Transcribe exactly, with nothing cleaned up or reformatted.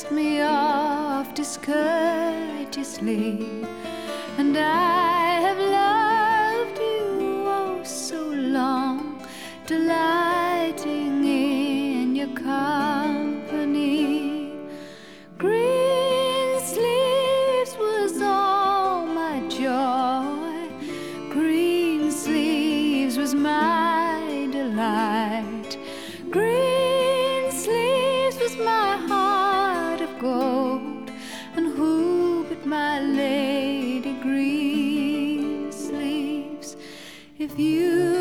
cast me off discourteously, and I have loved you oh so long, delighting in your company. Green sleeves was all my joy, green sleeves was my delight, green sleeves was my heart of gold, and who but my lady Green Sleeves? If you